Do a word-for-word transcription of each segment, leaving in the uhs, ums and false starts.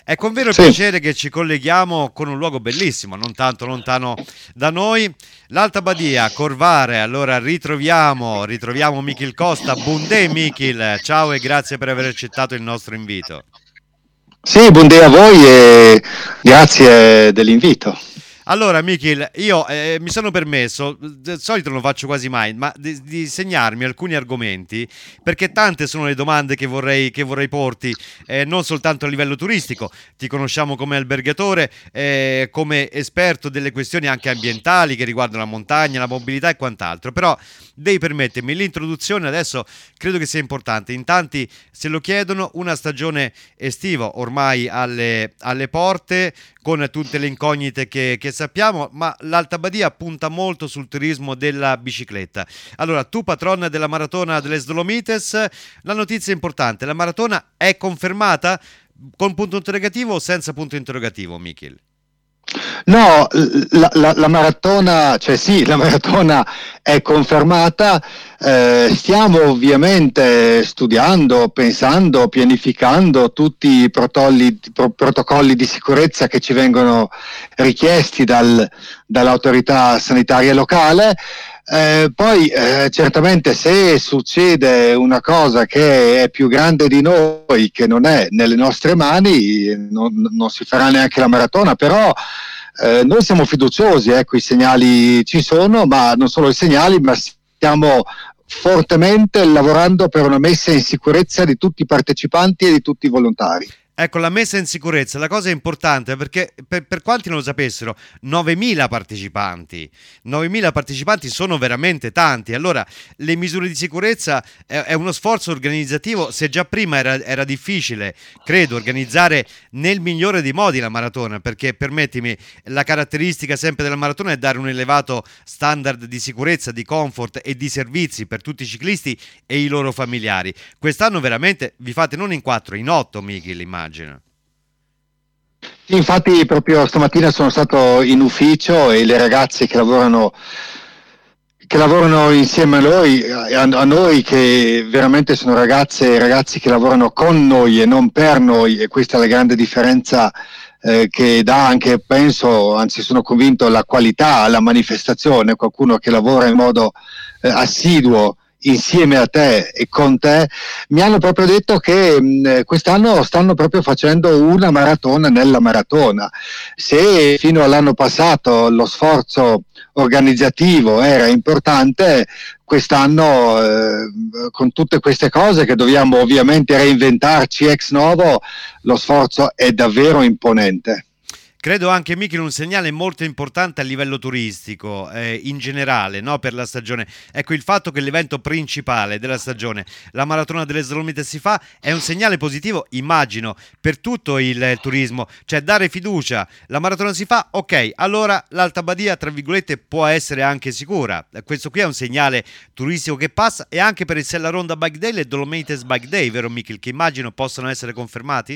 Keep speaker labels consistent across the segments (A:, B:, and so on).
A: È con vero
B: Sì,
A: piacere che ci colleghiamo con un luogo bellissimo, non tanto lontano da noi, l'Alta Badia, Corvare. Allora ritroviamo, ritroviamo Michil Costa. Bundè Michil, ciao e grazie per aver accettato il nostro invito.
B: sì, buondì a voi e grazie dell'invito.
A: Allora, Michil, io eh, mi sono permesso, di solito non lo faccio quasi mai, ma di, di segnarmi alcuni argomenti, perché tante sono le domande che vorrei, che vorrei porti, eh, non soltanto a livello turistico. Ti conosciamo come albergatore, eh, come esperto delle questioni anche ambientali che riguardano la montagna, la mobilità e quant'altro. Però devi permettermi, l'introduzione adesso credo che sia importante. In tanti se lo chiedono, una stagione estiva ormai alle, alle porte, con tutte le incognite che, che sappiamo, ma l'Alta Badia punta molto sul turismo della bicicletta. Allora, tu patrona della maratona delle Dolomites, la notizia è importante, la maratona è confermata con punto interrogativo o senza punto interrogativo, Michel?
B: No, la, la- la maratona, cioè sì, la maratona è confermata. Eh, stiamo ovviamente studiando, pensando, pianificando tutti i protocolli, pro- protocolli di sicurezza che ci vengono richiesti dal- dall'autorità sanitaria locale. Eh, poi eh, certamente se succede una cosa che è più grande di noi, che non è nelle nostre mani, non, non si farà neanche la maratona, però eh, noi siamo fiduciosi, ecco, i segnali ci sono, ma non solo i segnali, ma stiamo fortemente lavorando per una messa in sicurezza di tutti i partecipanti e di tutti i volontari.
A: Ecco, la messa in sicurezza, la cosa è importante perché per, per quanti non lo sapessero, novemila partecipanti, novemila partecipanti sono veramente tanti. Allora, le misure di sicurezza è, è uno sforzo organizzativo. Se già prima era, era difficile, credo, organizzare nel migliore dei modi la maratona, perché permettimi, la caratteristica sempre della maratona è dare un elevato standard di sicurezza, di comfort e di servizi per tutti i ciclisti e i loro familiari. Quest'anno veramente vi fate non in quattro, in otto, Michel, immagino.
B: Infatti proprio stamattina sono stato in ufficio e le ragazze che lavorano, che lavorano insieme a noi, a, a noi che veramente sono ragazze e ragazzi che lavorano con noi e non per noi, e questa è la grande differenza eh, che dà anche, penso, anzi sono convinto, la qualità alla manifestazione. Qualcuno che lavora in modo eh, assiduo insieme a te e con te, mi hanno proprio detto che mh, quest'anno stanno proprio facendo una maratona nella maratona. Se fino all'anno passato lo sforzo organizzativo era importante, quest'anno eh, con tutte queste cose che dobbiamo ovviamente reinventarci ex novo, lo sforzo è davvero imponente.
A: Credo anche, Michel, un segnale molto importante a livello turistico, eh, in generale, no, per la stagione. Ecco, il fatto che l'evento principale della stagione, la Maratona delle Dolomites, si fa, è un segnale positivo, immagino, per tutto il, il turismo. Cioè, dare fiducia, la Maratona si fa, ok, allora l'Alta Badia, tra virgolette, può essere anche sicura. Questo qui è un segnale turistico che passa, e anche per il Sella Ronda Bike Day e Dolomites Bike Day, vero Michel, che immagino possano essere confermati?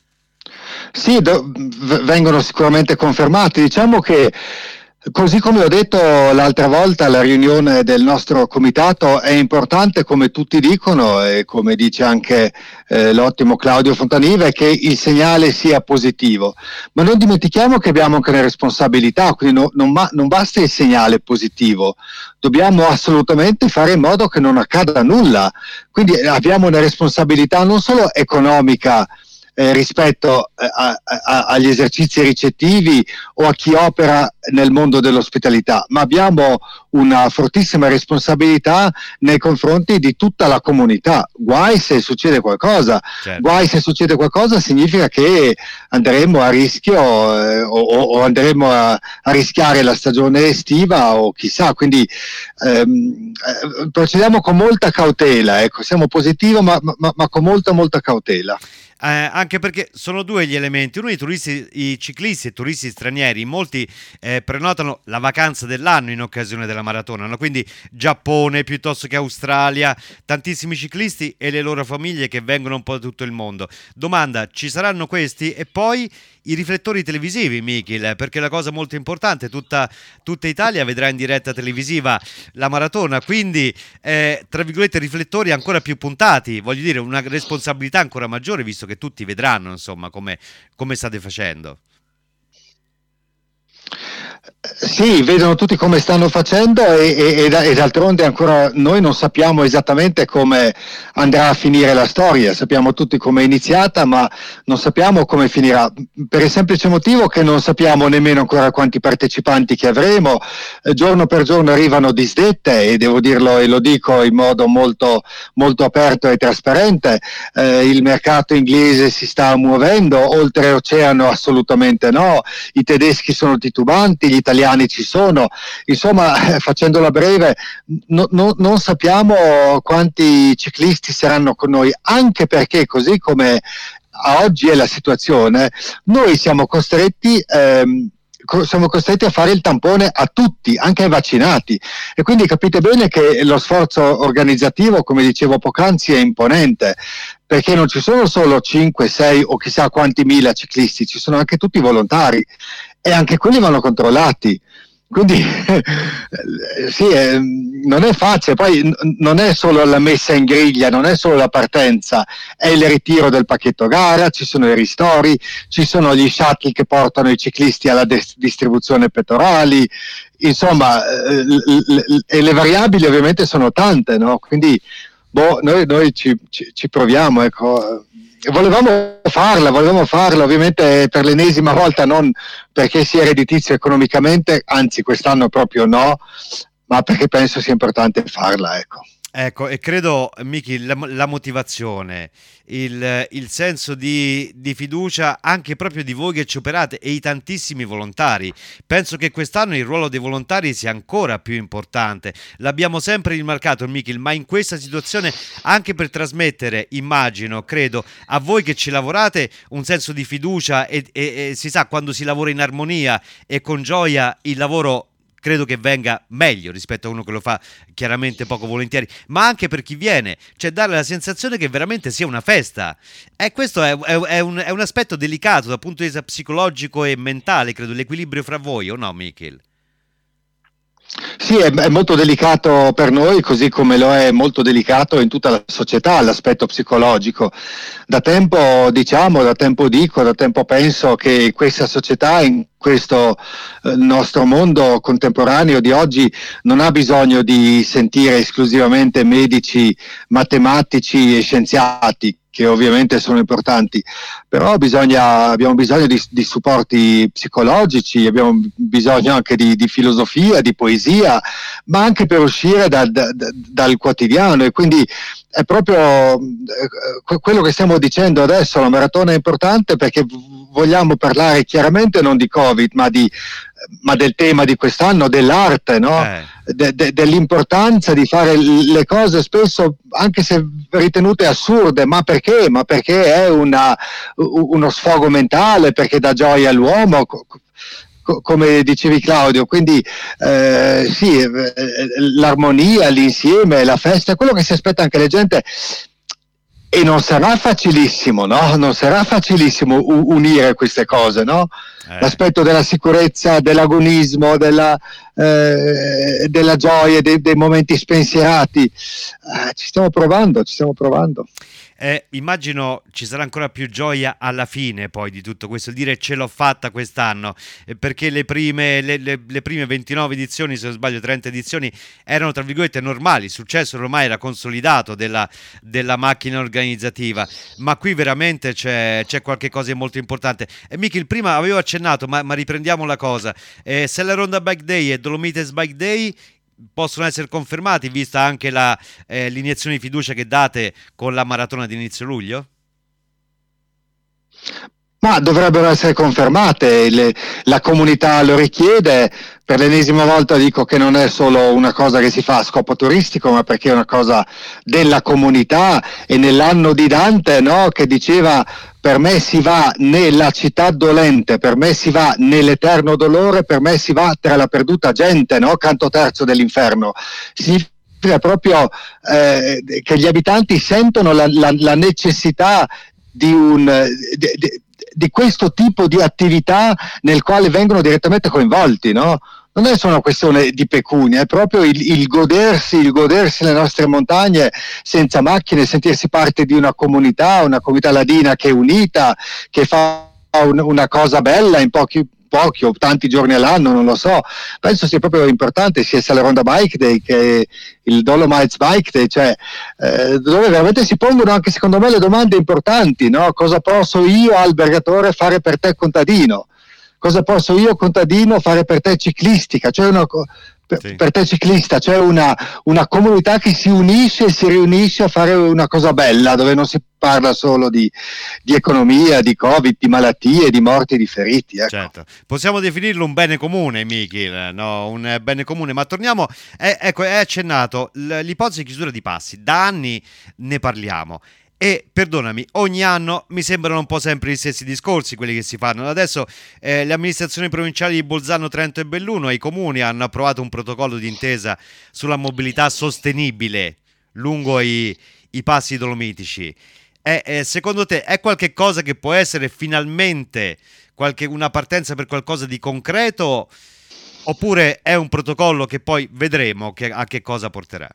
B: Sì, do- v- vengono sicuramente confermati. Diciamo che, così come ho detto l'altra volta alla riunione del nostro comitato, è importante, come tutti dicono e come dice anche eh, l'ottimo Claudio Fontanive, che il segnale sia positivo. Ma non dimentichiamo che abbiamo anche una responsabilità, quindi no- non, ma- non basta il segnale positivo, dobbiamo assolutamente fare in modo che non accada nulla. Quindi eh, abbiamo una responsabilità non solo economica, eh, rispetto eh, a, a, agli esercizi ricettivi o a chi opera nel mondo dell'ospitalità, ma abbiamo una fortissima responsabilità nei confronti di tutta la comunità. Guai se succede qualcosa,
A: Certo.
B: guai se succede qualcosa significa che andremo a rischio eh, o, o, andremo a, a rischiare la stagione estiva o chissà, quindi ehm, eh, procediamo con molta cautela, ecco, siamo positivi ma, ma, ma con molta molta cautela.
A: Eh, anche perché sono due gli elementi. Uno, i turisti, i ciclisti e turisti stranieri, molti eh, prenotano la vacanza dell'anno in occasione della maratona, no? Quindi Giappone piuttosto che Australia, tantissimi ciclisti e le loro famiglie che vengono un po' da tutto il mondo. Domanda, ci saranno questi? E poi i riflettori televisivi, Michil, perché la cosa molto importante, tutta, tutta Italia vedrà in diretta televisiva la maratona, quindi eh, tra virgolette riflettori ancora più puntati, voglio dire una responsabilità ancora maggiore visto che tutti vedranno insomma come, come state facendo.
B: Sì, vedono tutti come stanno facendo e, e, e d'altronde ancora noi non sappiamo esattamente come andrà a finire la storia, sappiamo tutti come è iniziata ma non sappiamo come finirà, per il semplice motivo che non sappiamo nemmeno ancora quanti partecipanti che avremo, eh, giorno per giorno arrivano disdette e devo dirlo e lo dico in modo molto, molto aperto e trasparente, eh, il mercato inglese si sta muovendo, oltreoceano assolutamente no, i tedeschi sono titubanti, gli italiani ci sono, insomma facendola breve no, no, non sappiamo quanti ciclisti saranno con noi, anche perché così come a oggi è la situazione noi siamo costretti ehm, siamo costretti a fare il tampone a tutti, anche ai vaccinati e quindi capite bene che lo sforzo organizzativo, come dicevo poc'anzi, è imponente perché non ci sono solo cinque, sei o chissà quanti mila ciclisti, ci sono anche tutti i volontari e anche quelli vanno controllati. Quindi sì, eh, non è facile, poi n- non è solo la messa in griglia, non è solo la partenza, è il ritiro del pacchetto gara, ci sono i ristori, ci sono gli shuttle che portano i ciclisti alla des- distribuzione pettorali, insomma, eh, l- l- e le variabili ovviamente sono tante, no? Quindi boh, noi, noi ci, ci, ci proviamo, ecco. Volevamo farla, volevamo farla ovviamente per l'ennesima volta, non perché sia redditizio economicamente, anzi quest'anno proprio no, ma perché penso sia importante farla, ecco.
A: Ecco, e credo, Miki, la, la motivazione, il, il senso di, di fiducia anche proprio di voi che ci operate e i tantissimi volontari. Penso che quest'anno il ruolo dei volontari sia ancora più importante. L'abbiamo sempre rimarcato, Miki, ma in questa situazione anche per trasmettere, immagino, credo, a voi che ci lavorate un senso di fiducia e, e, e si sa, quando si lavora in armonia e con gioia il lavoro credo che venga meglio rispetto a uno che lo fa chiaramente poco volentieri, ma anche per chi viene, cioè dare la sensazione che veramente sia una festa. E questo è, è, è, un, è un aspetto delicato dal punto di vista psicologico e mentale, credo, l'equilibrio fra voi, o no, Michel?
B: Sì, è, è molto delicato per noi, così come lo è molto delicato in tutta la società l'aspetto psicologico. Da tempo diciamo, da tempo dico, da tempo penso che questa società, in questo eh, nostro mondo contemporaneo di oggi, non ha bisogno di sentire esclusivamente medici, matematici e scienziati, che ovviamente sono importanti, però bisogna, abbiamo bisogno di, di supporti psicologici, abbiamo bisogno anche di, di filosofia, di poesia, ma anche per uscire da, da, da, dal quotidiano e quindi è proprio eh, quello che stiamo dicendo adesso, la maratona è importante perché vogliamo parlare chiaramente non di Covid, ma, di, ma del tema di quest'anno, dell'arte, no?
A: Eh.
B: De, de, dell'importanza di fare le cose spesso anche se ritenute assurde, ma perché? Ma perché è una, uno sfogo mentale, perché dà gioia all'uomo, co- co- come dicevi Claudio, quindi eh, sì, eh, l'armonia, l'insieme, la festa, quello che si aspetta anche la gente. E non sarà facilissimo, no? Non sarà facilissimo u- unire queste cose, no?
A: Eh.
B: L'aspetto della sicurezza, dell'agonismo, della, eh, della gioia, dei, dei momenti spensierati. Eh, ci stiamo provando, ci stiamo provando.
A: Eh, immagino ci sarà ancora più gioia alla fine poi di tutto questo, dire ce l'ho fatta quest'anno, eh, perché le prime, le, le, le prime ventinove edizioni, se non sbaglio trenta edizioni, erano tra virgolette normali, il successo ormai era consolidato della, della macchina organizzativa, ma qui veramente c'è, c'è qualche cosa di molto importante. E Michel, prima avevo accennato, ma, ma riprendiamo la cosa, eh, Sella Ronda Bike Day e Dolomites Bike Day possono essere confermati vista anche la, eh, l'iniezione di fiducia che date con la maratona di inizio luglio?
B: Ma dovrebbero essere confermate, le, la comunità lo richiede, per l'ennesima volta dico che non è solo una cosa che si fa a scopo turistico, ma perché è una cosa della comunità e nell'anno di Dante, no, che diceva per me si va nella città dolente, per me si va nell'eterno dolore, per me si va tra la perduta gente, no, canto terzo dell'inferno. Significa proprio eh, che gli abitanti sentono la, la, la necessità di un... Di, di, di questo tipo di attività nel quale vengono direttamente coinvolti, no? Non è solo una questione di pecunia, è proprio il, il godersi, il godersi le nostre montagne senza macchine, sentirsi parte di una comunità, una comunità ladina che è unita, che fa un, una cosa bella in pochi, pochi o tanti giorni all'anno, non lo so. Penso sia proprio importante sia la Ronda Bike Day che il Dolomites Bike Day, cioè eh, dove veramente si pongono anche secondo me le domande importanti, no? Cosa posso io albergatore fare per te contadino? Cosa posso io contadino fare per te ciclistica? Cioè una, per, sì. per te ciclista, cioè una, una comunità che si unisce e si riunisce a fare una cosa bella, dove non si parla solo di, di economia, di Covid, di malattie, di morti, di feriti. Ecco.
A: Certo. Possiamo definirlo un bene comune, Michel, no? Un bene comune, ma torniamo, eh, ecco, è accennato l'ipotesi di chiusura di passi, da anni ne parliamo. E perdonami, ogni anno mi sembrano un po' sempre gli stessi discorsi quelli che si fanno. Adesso eh, le amministrazioni provinciali di Bolzano, Trento e Belluno e i comuni hanno approvato un protocollo d'intesa sulla mobilità sostenibile lungo i, i passi dolomitici. E, eh, secondo te è qualche cosa che può essere finalmente qualche, una partenza per qualcosa di concreto, oppure è un protocollo che poi vedremo che, a che cosa porterà?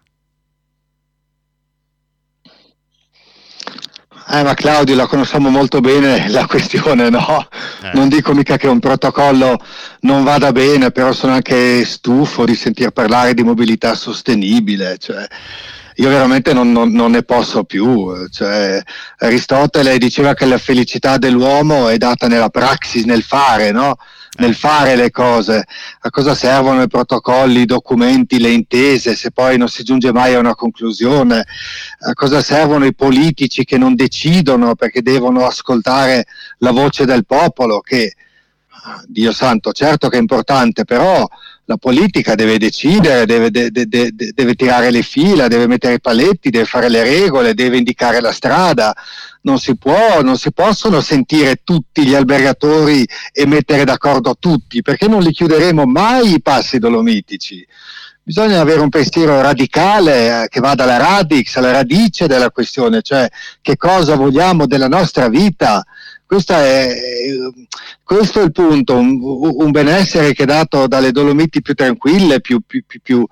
B: Eh, ma Claudio, la conosciamo molto bene la questione, no? Eh. Non dico mica che un protocollo non vada bene, però sono anche stufo di sentir parlare di mobilità sostenibile, cioè io veramente non, non, non ne posso più, cioè Aristotele diceva che la felicità dell'uomo è data nella praxis, nel fare, no? Nel fare le cose. A cosa servono i protocolli, i documenti, le intese se poi non si giunge mai a una conclusione? A cosa servono i politici che non decidono perché devono ascoltare la voce del popolo, che Dio santo, certo che è importante, però la politica deve decidere, deve, de, de, de, deve tirare le fila, deve mettere i paletti, deve fare le regole, deve indicare la strada. Non si può, non si possono sentire tutti gli albergatori e mettere d'accordo tutti, perché non li chiuderemo mai i passi dolomitici. Bisogna avere un pensiero radicale eh, che vada alla radix, alla radice della questione, cioè che cosa vogliamo della nostra vita. Questo è, questo è il punto, un, un benessere che è dato dalle Dolomiti più tranquille, più, più, più, più,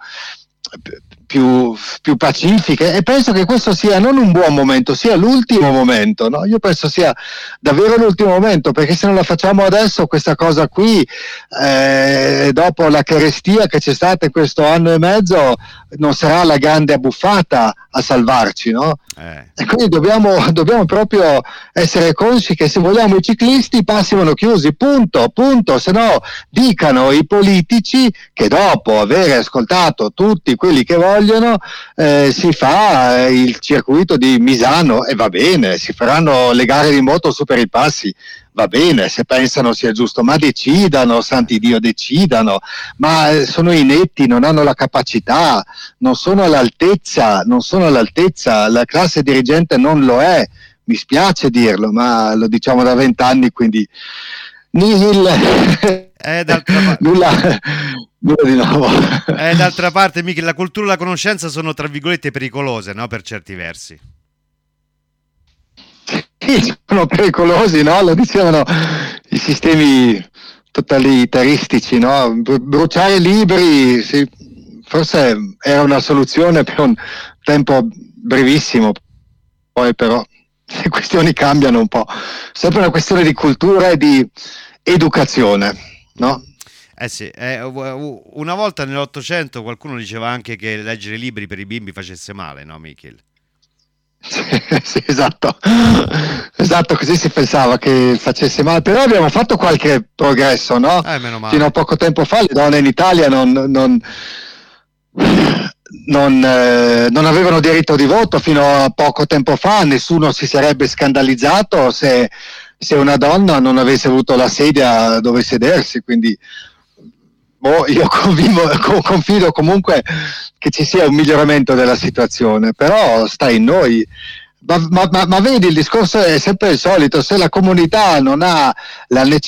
B: più, più pacifiche, e penso che questo sia non un buon momento, sia l'ultimo momento, no? Io penso sia davvero l'ultimo momento, perché se non la facciamo adesso questa cosa qui, eh, dopo la carestia che c'è stata in questo anno e mezzo, non sarà la grande abbuffata a salvarci, no? Eh. E quindi dobbiamo, dobbiamo proprio essere consci che se vogliamo i ciclisti i passi vanno chiusi, punto, punto, se no dicano i politici che dopo aver ascoltato tutti quelli che vogliono eh, si fa il circuito di Misano e va bene, si faranno le gare di moto su per i passi, va bene, se pensano sia giusto, ma decidano, santi Dio, decidano, ma sono inetti, non hanno la capacità, non sono all'altezza, non sono all'altezza, la classe dirigente non lo è, mi spiace dirlo, ma lo diciamo da vent'anni, quindi nihil,
A: eh, d'altra parte.
B: nulla, nulla di nuovo.
A: Eh, d'altra parte, Michele, la cultura e la conoscenza sono, tra virgolette, pericolose, no? Per certi versi.
B: Sì, sono pericolosi, no? Lo dicevano i sistemi totalitaristici, no? Bruciare libri, sì, forse era una soluzione per un tempo brevissimo, poi però le questioni cambiano un po'. Sempre una questione di cultura e di educazione, no?
A: Eh sì, eh, una volta nell'Ottocento qualcuno diceva anche che leggere libri per i bimbi facesse male, no, Michele?
B: Sì, esatto, esatto, così si pensava che facesse male, però abbiamo fatto qualche progresso, no?
A: Eh, meno male.
B: Fino a poco tempo fa le donne in Italia non, non, non, eh, non avevano diritto di voto, fino a poco tempo fa nessuno si sarebbe scandalizzato se, se una donna non avesse avuto la sedia dove sedersi, quindi boh, io convivo, confido comunque che ci sia un miglioramento della situazione, però sta in noi. Ma, ma, ma vedi, il discorso è sempre il solito: se la comunità non ha la necessità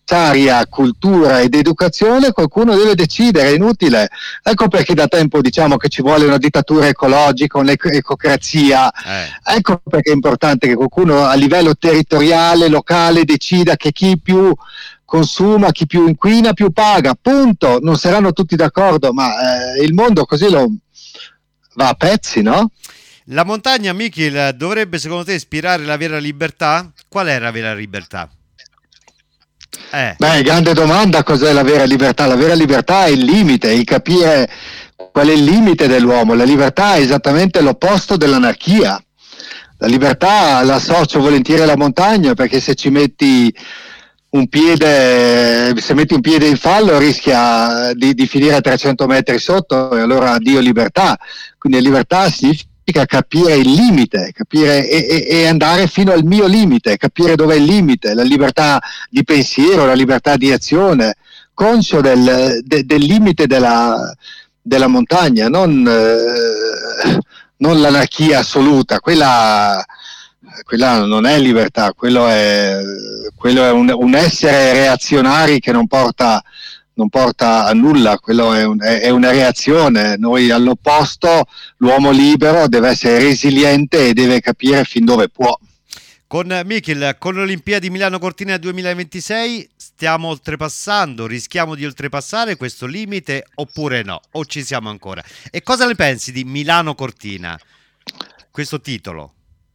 B: necessaria cultura ed educazione, qualcuno deve decidere, è inutile. Ecco perché da tempo diciamo che ci vuole una dittatura ecologica, un'ecocrazia. Eh. Ecco perché è importante che qualcuno a livello territoriale, locale, decida che chi più consuma, chi più inquina più paga, punto. Non saranno tutti d'accordo, ma eh, il mondo così lo va a pezzi, no?
A: La montagna, Michil, dovrebbe secondo te ispirare la vera libertà? Qual è la vera libertà?
B: Eh. Beh, grande domanda, cos'è la vera libertà? La vera libertà è il limite, il capire qual è il limite dell'uomo. La libertà è esattamente l'opposto dell'anarchia. La libertà l'associo volentieri alla montagna, perché se ci metti un piede, se metti un piede in fallo rischia di, di finire a trecento metri sotto, e allora addio libertà. Quindi libertà significa capire il limite, capire e, e, e andare fino al mio limite, capire dov'è il limite, la libertà di pensiero, la libertà di azione, conscio del, de, del limite della, della montagna, non, eh, non l'anarchia assoluta, quella, quella non è libertà, quello è, quello è un, un essere reazionari che non porta non porta a nulla, quello è, un, è, è una reazione. Noi all'opposto, l'uomo libero deve essere resiliente e deve capire fin dove può.
A: Con Michil, con le Olimpiadi Milano Cortina duemilaventisei stiamo oltrepassando, rischiamo di oltrepassare questo limite oppure no? O ci siamo ancora? E cosa ne pensi di Milano Cortina, questo titolo?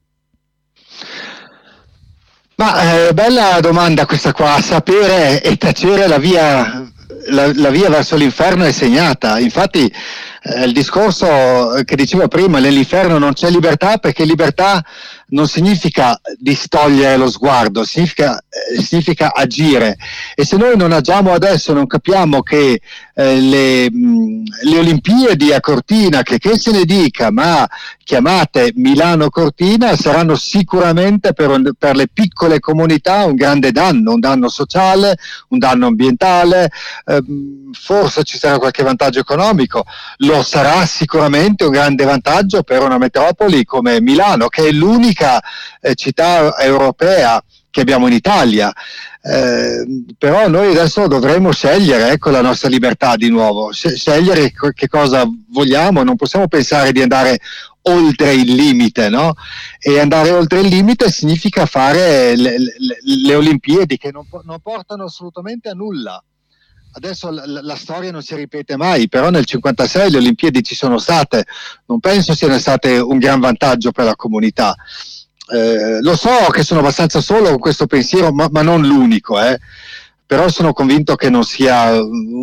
B: Ma eh, bella domanda questa qua, sapere e tacere la via La, la via verso l'inferno è segnata. Infatti eh, il discorso che dicevo prima, nell'inferno non c'è libertà, perché libertà non significa distogliere lo sguardo, significa, eh, significa agire. E se noi non agiamo adesso, non capiamo che eh, le, mh, le Olimpiadi a Cortina, che, che se ne dica, ma chiamate Milano Cortina, saranno sicuramente per, un, per le piccole comunità un grande danno, un danno sociale, un danno ambientale, ehm, forse ci sarà qualche vantaggio economico, lo sarà sicuramente un grande vantaggio per una metropoli come Milano, che è l'unica eh, città europea che abbiamo in Italia. Eh, però noi adesso dovremo scegliere, ecco la nostra libertà di nuovo, scegliere che cosa vogliamo, non possiamo pensare di andare oltre il limite, no? E andare oltre il limite significa fare le, le, le Olimpiadi che non, non portano assolutamente a nulla. Adesso la, la storia non si ripete mai, però nel cinquantasei le Olimpiadi ci sono state, non penso siano state un gran vantaggio per la comunità. Eh, lo so che sono abbastanza solo con questo pensiero, ma, ma non l'unico, eh. Però sono convinto che non sia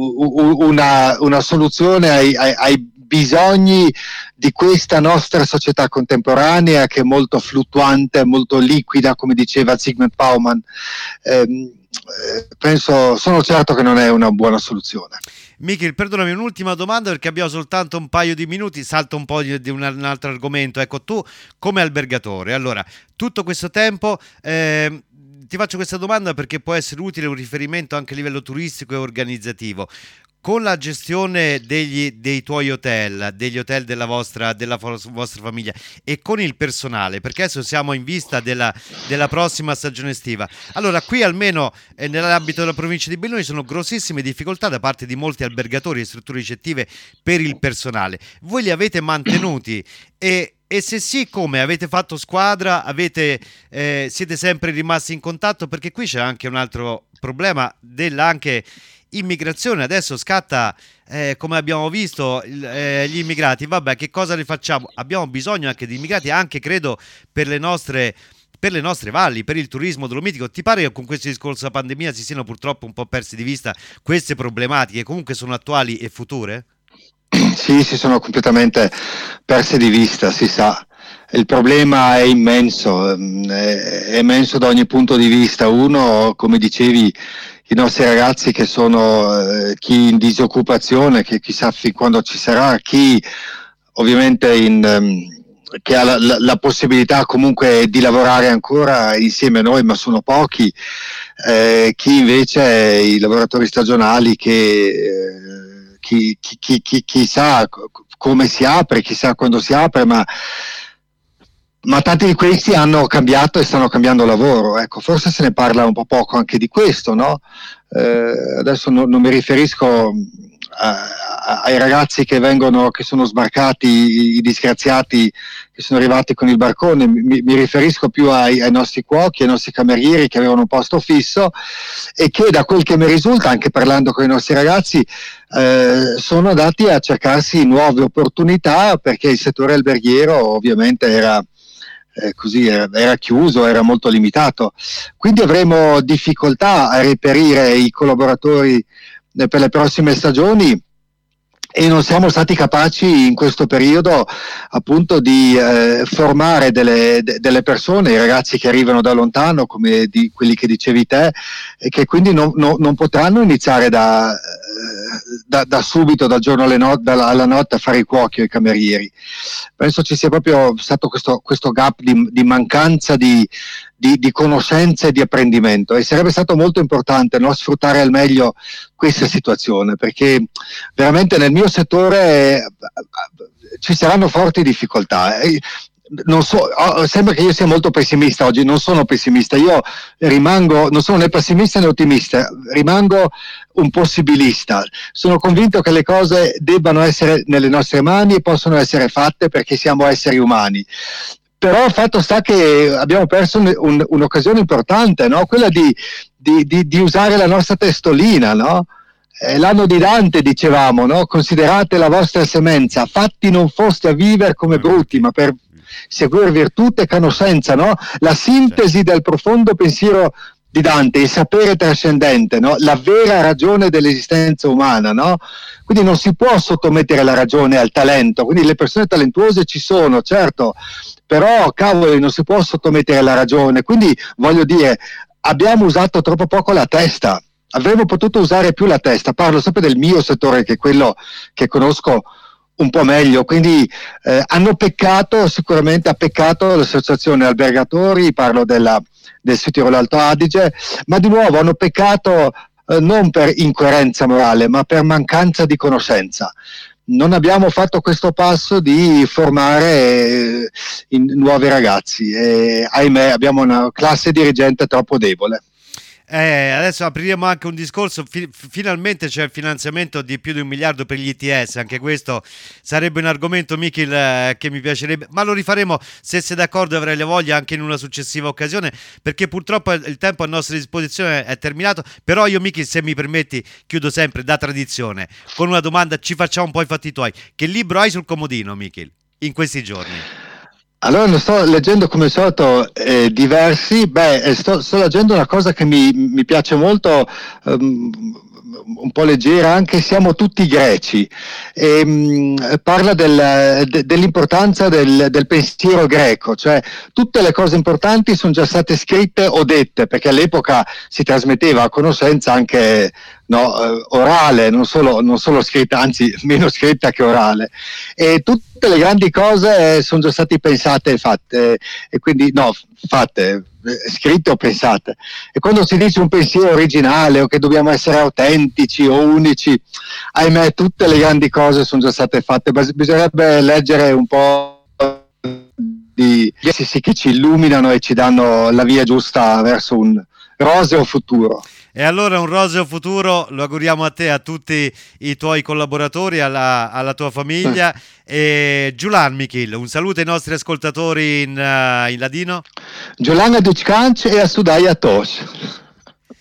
B: una, una soluzione ai, ai, ai bisogni di questa nostra società contemporanea, che è molto fluttuante, molto liquida, come diceva Zygmunt Bauman. Eh, penso, sono certo che non è una buona soluzione.
A: Michil, perdonami, un'ultima domanda perché abbiamo soltanto un paio di minuti, salto un po' di, di un, un altro argomento. Ecco, tu come albergatore, allora, tutto questo tempo eh, ti faccio questa domanda perché può essere utile un riferimento anche a livello turistico e organizzativo. Con la gestione degli, dei tuoi hotel, degli hotel della vostra, della vostra famiglia e con il personale, perché adesso siamo in vista della, della prossima stagione estiva. Allora, qui almeno eh, nell'ambito della provincia di Belluno ci sono grossissime difficoltà da parte di molti albergatori e strutture ricettive per il personale. Voi li avete mantenuti e... E se sì, come? Avete fatto squadra? Avete, eh, siete sempre rimasti in contatto? Perché qui c'è anche un altro problema della anche immigrazione. Adesso scatta, eh, come abbiamo visto, il, eh, gli immigrati. Vabbè, che cosa ne facciamo? Abbiamo bisogno anche di immigrati, anche credo per le nostre... per le nostre valli, per il turismo dolomitico. Ti pare che con questo discorso della pandemia si siano purtroppo un po' persi di vista queste problematiche, comunque sono attuali e future?
B: Sì, si sono completamente perse di vista, si sa. Il problema è immenso, è immenso da ogni punto di vista. Uno, come dicevi, i nostri ragazzi che sono eh, chi in disoccupazione, che chissà fin quando ci sarà, chi ovviamente in, um, che ha la, la, la possibilità comunque di lavorare ancora insieme a noi, ma sono pochi, eh, chi invece i lavoratori stagionali che... Eh, Chi, chi, chi, chi, chi sa come si apre, chissà quando si apre, ma ma tanti di questi hanno cambiato e stanno cambiando lavoro. Ecco, forse se ne parla un po' poco anche di questo, no? Eh, adesso no, non mi riferisco a, ai ragazzi che vengono, che sono sbarcati, i disgraziati che sono arrivati con il barcone, mi, mi riferisco più ai, ai nostri cuochi, ai nostri camerieri che avevano un posto fisso e che, da quel che mi risulta, anche parlando con i nostri ragazzi, eh, sono andati a cercarsi nuove opportunità, perché il settore alberghiero ovviamente era Eh, così era, era chiuso, era molto limitato, quindi avremo difficoltà a reperire i collaboratori eh, per le prossime stagioni, e non siamo stati capaci in questo periodo appunto di eh, formare delle, de, delle persone, i ragazzi che arrivano da lontano, come di quelli che dicevi te, e che quindi non, non, non potranno iniziare da, da, da subito, dal giorno alle no, da, alla notte, a fare i cuochi o i camerieri. Penso ci sia proprio stato questo, questo gap di, di mancanza di, di, di conoscenza e di apprendimento, e sarebbe stato molto importante, no, sfruttare al meglio questa situazione, perché veramente nel mio settore eh, ci saranno forti difficoltà. Eh, non so, oh, sembra che io sia molto pessimista oggi, non sono pessimista, io rimango, non sono né pessimista né ottimista, rimango un possibilista. Sono convinto che le cose debbano essere nelle nostre mani e possono essere fatte, perché siamo esseri umani. Però il fatto sta che abbiamo perso un, un, un'occasione importante, no? Quella di, di, di, di usare la nostra testolina, no? Eh, l'anno di Dante, dicevamo, no? Considerate la vostra semenza, fatti non foste a vivere come bruti, ma per seguire virtù e conoscenza, no? La sintesi del profondo pensiero di Dante, il sapere trascendente, no? La vera ragione dell'esistenza umana, no? Quindi non si può sottomettere la ragione al talento, quindi le persone talentuose ci sono, certo, però cavolo, non si può sottomettere la ragione, quindi voglio dire, abbiamo usato troppo poco la testa, avremmo potuto usare più la testa. Parlo sempre del mio settore, che è quello che conosco un po' meglio, quindi eh, hanno peccato, sicuramente ha peccato l'associazione albergatori, parlo della, del Sud Tirolo Alto Adige, ma di nuovo hanno peccato eh, non per incoerenza morale, ma per mancanza di conoscenza. Non abbiamo fatto questo passo di formare eh, in nuovi ragazzi e ahimè abbiamo una classe dirigente troppo debole.
A: Eh, adesso apriremo anche un discorso. Fi- finalmente c'è il finanziamento di più di un miliardo per gli I T S. Anche questo sarebbe un argomento, Michil, eh, che mi piacerebbe, ma lo rifaremo, se sei d'accordo e avrai le voglia, anche in una successiva occasione, perché purtroppo il tempo a nostra disposizione è terminato. Però io, Michil, se mi permetti, chiudo sempre da tradizione con una domanda. Ci facciamo un po' i fatti tuoi. Che libro hai sul comodino, Michil, in questi giorni?
B: Allora, lo sto leggendo come al solito eh, diversi. Beh, sto, sto leggendo una cosa che mi, mi piace molto, um, un po' leggera, anche Siamo tutti greci. E, um, parla del, de, dell'importanza del, del pensiero greco, cioè tutte le cose importanti sono già state scritte o dette, perché all'epoca si trasmetteva a conoscenza anche, no, orale, non solo, non solo scritta, anzi meno scritta che orale, e tutte le grandi cose sono già state pensate e fatte, e quindi no, fatte, scritte o pensate. E quando si dice un pensiero originale o che dobbiamo essere autentici o unici, ahimè tutte le grandi cose sono già state fatte. Bisognerebbe leggere un po' di sì, che ci illuminano e ci danno la via giusta verso un roseo futuro.
A: E allora un roseo futuro lo auguriamo a te, a tutti i tuoi collaboratori, alla, alla tua famiglia. E Giulan, Michil, un saluto ai nostri ascoltatori in, uh, in ladino.
B: Giulan a Duccanci e a Sudai a Tos.